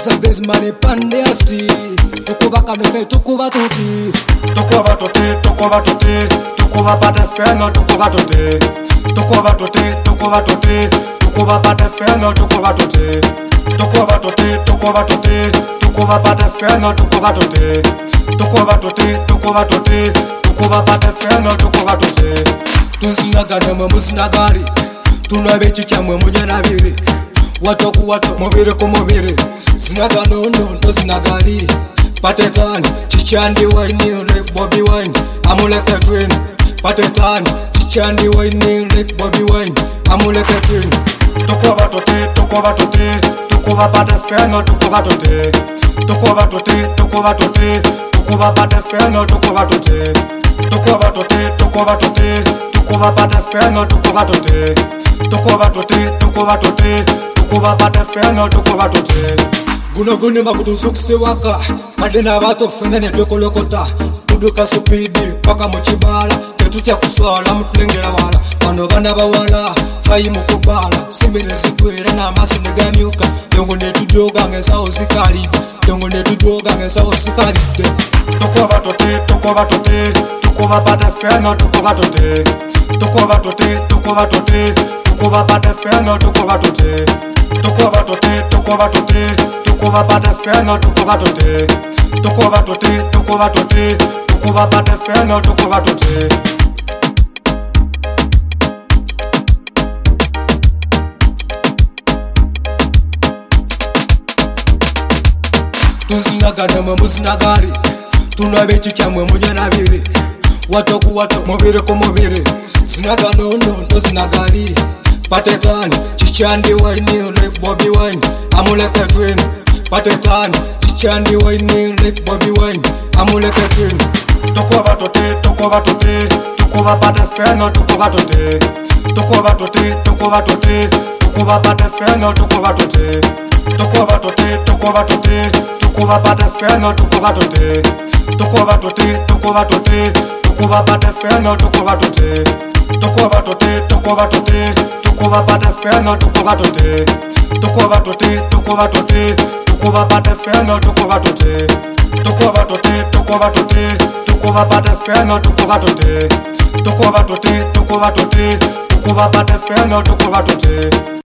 Some money pandiasti. Tukuba kanufe, tukuba tuti. Tukuba tuti, tukuba tuti. Tukuba bate feno, tukuba tuti. Tukuba tuti, tukuba tuti. Tukuba bate feno, tukuba tuti. Tukuba tuti, tukuba tuti. Tukuba bate feno, tukuba tuti. Tukuba tuti, tukuba tuti. Tukuba bate feno, tukuba tuti. Tuzinagana mwe muzinagari. Tunabechi chamwe munyanabiri. Watoku wato mubiri ku mubiri. Zinagana ono zinagari. Patetani chichandi wine like Bobby Wine. Amuleke twin. Patetani chichandi wine like Bobby Wine. Amuleke twin. Tukuba tuti, tukuba tuti. Tukuba bate feno, tukuba tuti. Tukuba tuti, tukuba tuti. Tukuba bate feno, tukuba tuti. Tukuba tuti, tukuba tuti. Tukuba bate feno, tukuba tuti. Tukuba tuti, tukuba tuti. Tukuba bate feno, tukuba tuti. Gune makutu suksi waka. Kadena bato fenene twekolokota. Kuduka supidi paka muchibala. Tetutia kuswala mflengera wala. Wano bana bawala hayi mukubala. Simile zikwera na maso negamyuka. Yongo netujoga ngesa osikali. Yongo netujoga ngesa osikali. Tukuba tuti, tukuba tuti. Tukuba bate feno, tukuba tuti. Tukuba tuti, tukuba tuti. Tukuba bate feno, tukuba tuti. Tukuba tuti, tukuba tuti. Tukuba bate feno, tukuba tuti. Tukuba tuti, tukuba tuti. Tukuba bate feno, tukuba tuti. Tuzinagana mwe muzinagari. Tunabechi chamwe munyanabiri. Watoku wato mubiri ku mubiri. Zinagana ono zinagari. Patetani chichandi wine like Bobby Wine. Amuleke twin. Patetani chichandi wine like Bobby Wine. Amuleke twin. Tukuba tuti, tukuba tuti. Tukuba bate feno, tukuba tuti. Tukuba tuti, tukuba tuti. Tukuba bate feno, tukuba tuti. Tukuba tuti, tukuba tuti. Tukuba bate feno, tukuba tuti. Tukuba tuti, tukuba tuti. Tukuba bate feno, tukuba tuti. Tukuba tuti, tukuba tuti. Tukuba bate feno, tukuba tuti. Tukuba tuti, tukuba tuti. Tukuba bate feno, tukuba tuti. Tukuba tuti, tukuba tuti. Tukuba bate feno, tukuba tuti. Tukuba tuti, tukuba tuti. Tukuba bate feno, tukuba tuti.